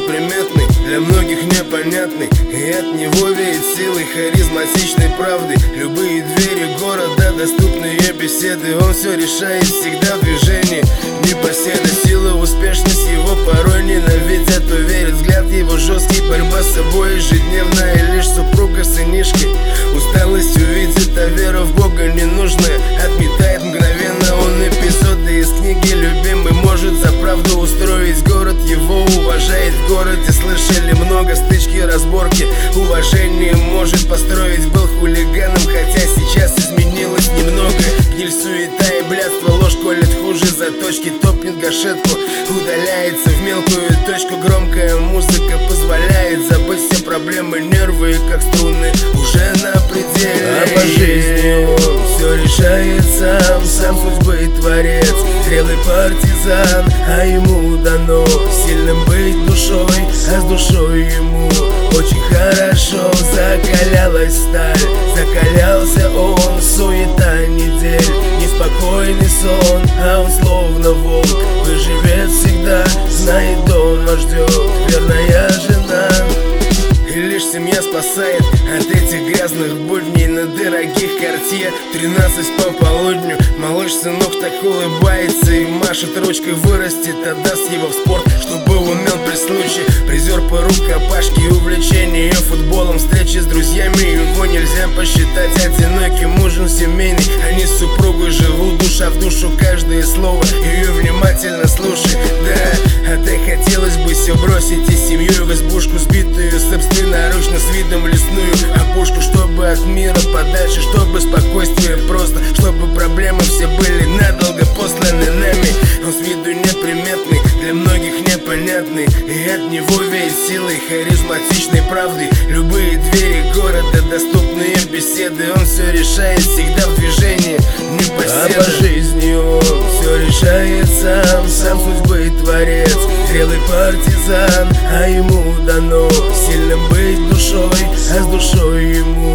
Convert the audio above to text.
неприметный, для многих непонятный, и от него веет силой харизматичной правды. Любые двери города, доступные беседы, он все решает всегда в движении. Непоседа, сила, успешность его порой ненавидят, уверен взгляд его жесткий, борьба с собой ежедневная, лишь супруга сынишки усталость увидит, а вера в Бога ненужная отметает мгновенно он эпизоды из книги. Любимый может за правду устроить город, его уважает в городе, слышали много стычки, разборки, уважение может построить, был хулиганом, хотя сейчас изменилось немного. Гниль, суета и блядство, ложь колет хуже заточки, топнет гашетку, удаляется в мелкую точку. Громкая музыка позволяет забыть все проблемы, нервы как струны уже на пределе. А по жизни он все решает сам судьбы творец, зрелый партизан, а ему дано сильным быть душой, а с душой ему очень хорошо. Закалялась сталь, закалялся он, суета недель, неспокойный сон, а он словно волк, выживет всегда, знает, он вас ждет верная жена. И лишь семья спасает от этих грязных будней на дорогих Cartier 13 по полудню. Малыш сынок так улыбается и машет ручкой, вырастет, отдаст его в спорт, чтобы умел при случае. Призер по рукопашке, увлечение футболом, встречи с друзьями, его нельзя посчитать одиноким. Ужин семейный, они с супругой живут душа в душу, каждое слово ее внимательно слушай. Да, а так хотелось бы все бросить и семью в избушку, сбитую собственноручно с видом лесную опушку, чтобы от мира подальше, чтобы спокойствие просто, чтобы проблемы все были надолго посланы нами. Он с виду неприметный, для многих непонятный, и от него веет силой харизматичной правды. Любые двери города, доступные беседы, он все решает всегда в движении непоседа. А по жизни он все решает сам судьбы творец, зрелый партизан, а ему дано сильным быть душой, а с душой ему